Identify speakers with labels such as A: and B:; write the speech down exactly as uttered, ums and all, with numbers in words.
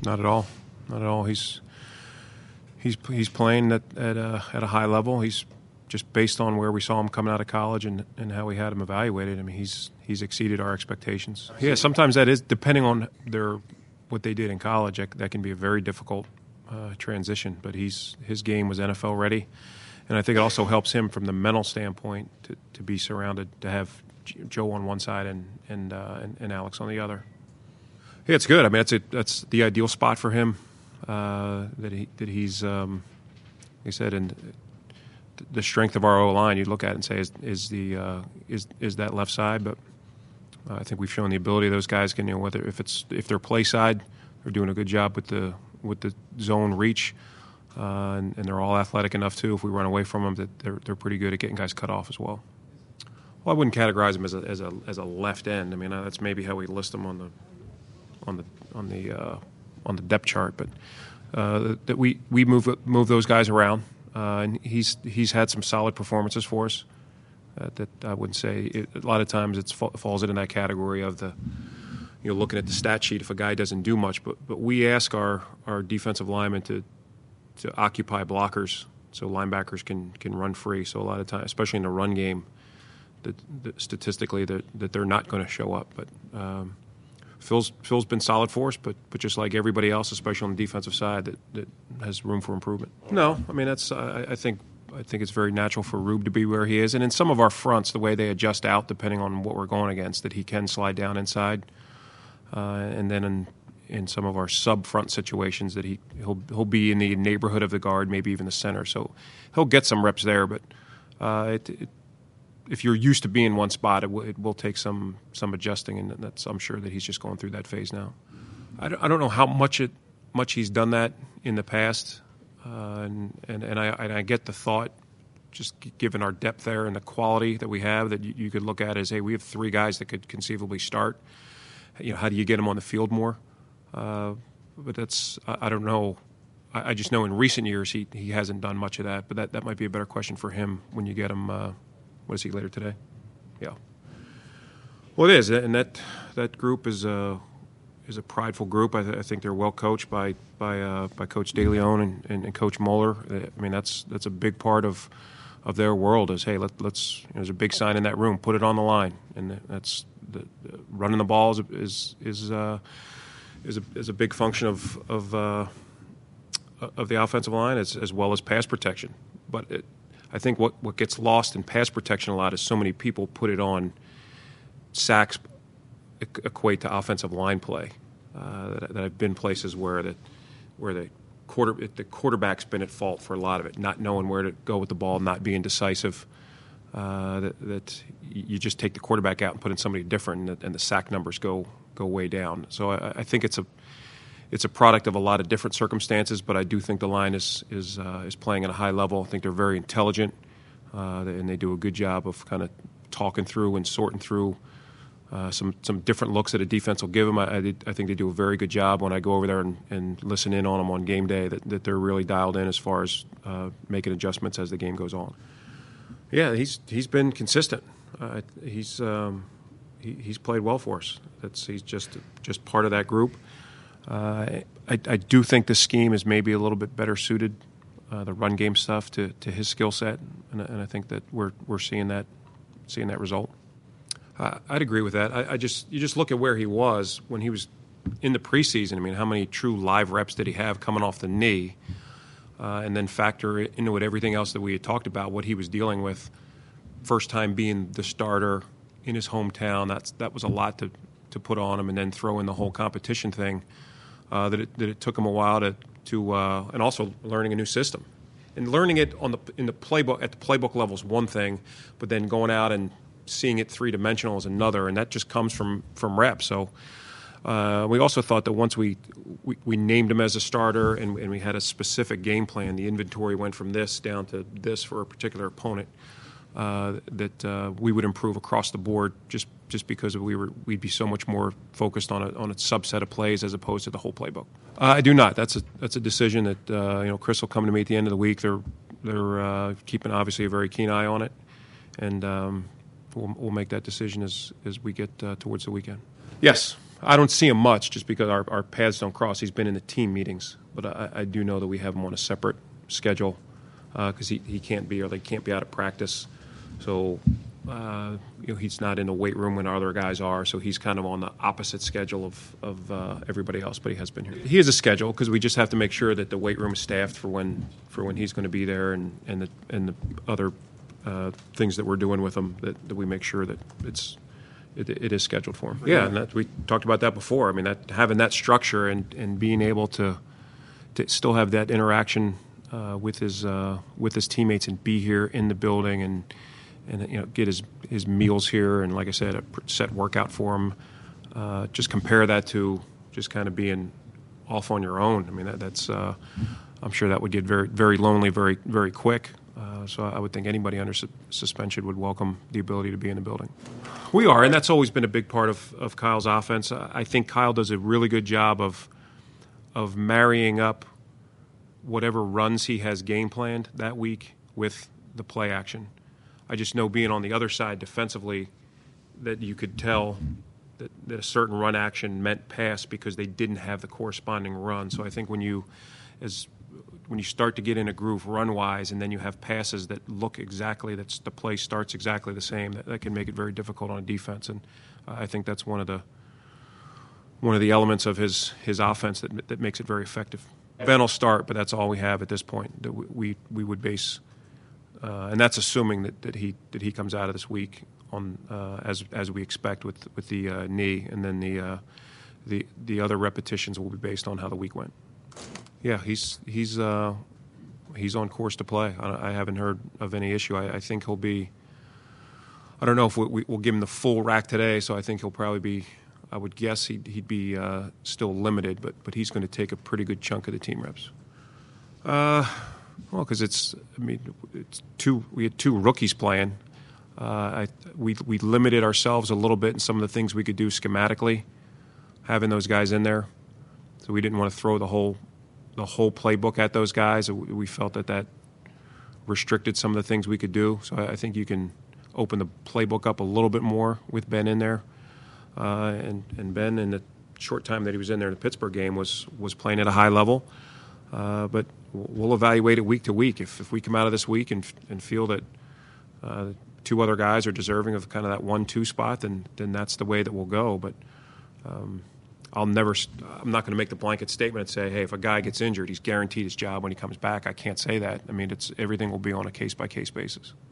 A: Not at all. Not at all. He's he's he's playing at at a, at a high level. He's just based on where we saw him coming out of college and, and how we had him evaluated. I mean, he's he's exceeded our expectations. Yeah, sometimes that is depending on their what they did in college. That, that can be a very difficult uh, transition. But he's his game was N F L ready, and I think it also helps him from the mental standpoint to, to be surrounded, to have Joe on one side and and, uh, and and Alex on the other. Yeah, it's good. I mean, that's a, that's the ideal spot for him. Uh, that he that he's, um, like I said, and the strength of our O line, you look at it and say, is is the uh, is is that left side? But uh, I think we've shown the ability of those guys can, you know, whether if it's if they're play side, they're doing a good job with the with the zone reach, uh, and, and they're all athletic enough too. If we run away from them, that they're they're pretty good at getting guys cut off as well. Well, I wouldn't categorize them as a as a as a left end. I mean, uh, that's maybe how we list them on the on the on the uh, on the depth chart, but uh, that we we move move those guys around, uh, and he's he's had some solid performances for us. Uh, that I wouldn't say it, a lot of times it falls into that category of the, you know, looking at the stat sheet if a guy doesn't do much, but but we ask our our defensive linemen to to occupy blockers so linebackers can can run free. So a lot of times, especially in the run game, that, that statistically that that they're not going to show up, but. Um, Phil's Phil's been solid for us, but but just like everybody else, especially on the defensive side, that, that has room for improvement. No, I mean that's uh, I think I think it's very natural for Rube to be where he is, and in some of our fronts, the way they adjust out depending on what we're going against, that he can slide down inside, uh, and then in in some of our sub front situations that he he'll he'll be in the neighborhood of the guard, maybe even the center, so he'll get some reps there, but uh, it, it if you're used to being one spot, it, w- it will take some some adjusting, and that's I'm sure that he's just going through that phase now. I don't, I don't know how much it much he's done that in the past, uh, and and and I, and I get the thought, just given our depth there and the quality that we have, that you, you could look at as, hey, we have three guys that could conceivably start. You know, how do you get them on the field more? Uh, but that's I, I don't know. I, I just know in recent years he he hasn't done much of that. But that, that might be a better question for him when you get him. Uh, What is he later today? Yeah. Well, it is, and that that group is a is a prideful group. I, th- I think they're well coached by by uh, by Coach DeLeon and, and, and Coach Moeller. I mean, that's that's a big part of of their world. Is hey, let, let's you know, there's a big sign in that room. Put it on the line, and that's the, the running the ball is is is uh, is, a, is a big function of of uh, of the offensive line as as well as pass protection. But it, I think what, what gets lost in pass protection a lot is so many people put it on sacks equate to offensive line play. Uh, that, that I've been places where that where the quarter the quarterback's been at fault for a lot of it, not knowing where to go with the ball, not being decisive. Uh, that, that you just take the quarterback out and put in somebody different, and the, and the sack numbers go go way down. So I, I think it's a It's a product of a lot of different circumstances, but I do think the line is is uh, is playing at a high level. I think they're very intelligent, uh, and they do a good job of kind of talking through and sorting through uh, some some different looks that a defense will give them. I, I, did, I think they do a very good job when I go over there and, and listen in on them on game day, that, that they're really dialed in as far as uh, making adjustments as the game goes on. Yeah, he's he's been consistent. Uh, he's um, he, he's played well for us. That's he's just just part of that group. Uh, I, I do think the scheme is maybe a little bit better suited, uh, the run game stuff, to, to his skill set, and, and I think that we're we're seeing that seeing that result. Uh, I'd agree with that. I, I just you just look at where he was when he was in the preseason. I mean, how many true live reps did he have coming off the knee, uh, and then factor into it everything else that we had talked about, what he was dealing with. First time being the starter in his hometown, that's that was a lot to to put on him, and then throw in the whole competition thing. Uh, that, it, that it took him a while to, to uh, and also learning a new system, and learning it on the in the playbook at the playbook level is one thing, but then going out and seeing it three dimensional is another, and that just comes from from reps. So uh, we also thought that once we, we we named him as a starter and, and we had a specific game plan, the inventory went from this down to this for a particular opponent. Uh, that uh, we would improve across the board just just because we were we'd be so much more focused on a on a subset of plays as opposed to the whole playbook. Uh, I do not. That's a that's a decision that uh, you know Chris will come to me at the end of the week. They're they're uh, keeping obviously a very keen eye on it, and um, we'll we'll make that decision as as we get uh, towards the weekend. Yes, I don't see him much just because our, our paths don't cross. He's been in the team meetings, but I, I do know that we have him on a separate schedule because uh, he, he can't be or they can't be out of practice. So uh, you know, he's not in the weight room when other guys are, so he's kind of on the opposite schedule of, of uh, everybody else, but he has been here. He has a schedule because we just have to make sure that the weight room is staffed for when for when he's going to be there and, and, the, and the other uh, things that we're doing with him, that, that we make sure that it's It, it is scheduled for him. Yeah, and that, we talked about that before. I mean, that having that structure and, and being able to to still have that interaction uh, with his uh, with his teammates and be here in the building and and you know get his his meals here and, like I said, a set workout for him. Uh, just compare that to just kind of being off on your own. I mean, that, that's uh, I'm sure that would get very very lonely very very quick. Uh, so I would think anybody under su- suspension would welcome the ability to be in the building. We are, and that's always been a big part of, of Kyle's offense. I think Kyle does a really good job of of marrying up whatever runs he has game planned that week with the play action. I just know being on the other side defensively that you could tell that, that a certain run action meant pass because they didn't have the corresponding run. So I think when you as when you start to get in a groove run-wise and then you have passes that look exactly, that's the play starts exactly the same, that, that can make it very difficult on defense. And uh, I think that's one of the one of the elements of his, his offense that that makes it very effective. Ben will start, but that's all we have at this point that we we, we would base, uh, and that's assuming that, that he that he comes out of this week on uh, as as we expect with with the uh, knee, and then the uh, the the other repetitions will be based on how the week went. Yeah, he's he's uh, he's on course to play. I, I haven't heard of any issue. I, I think he'll be. I don't know if we, we, we'll give him the full rack today, so I think he'll probably be. I would guess he'd, he'd be uh, still limited, but but he's going to take a pretty good chunk of the team reps. Uh, well, because it's I mean it's two. We had two rookies playing. Uh, I we we limited ourselves a little bit in some of the things we could do schematically, having those guys in there. So we didn't want to throw the whole. the whole playbook at those guys. We felt that that restricted some of the things we could do. So I think you can open the playbook up a little bit more with Ben in there. Uh, and, and Ben, in the short time that he was in there in the Pittsburgh game, was was playing at a high level. Uh, but we'll evaluate it week to week. If if we come out of this week and and feel that uh, two other guys are deserving of kind of that one two spot, then then that's the way that we'll go. But um, I'll never. I'm not going to make the blanket statement and say, "Hey, if a guy gets injured, he's guaranteed his job when he comes back." I can't say that. I mean, it's everything will be on a case by case basis.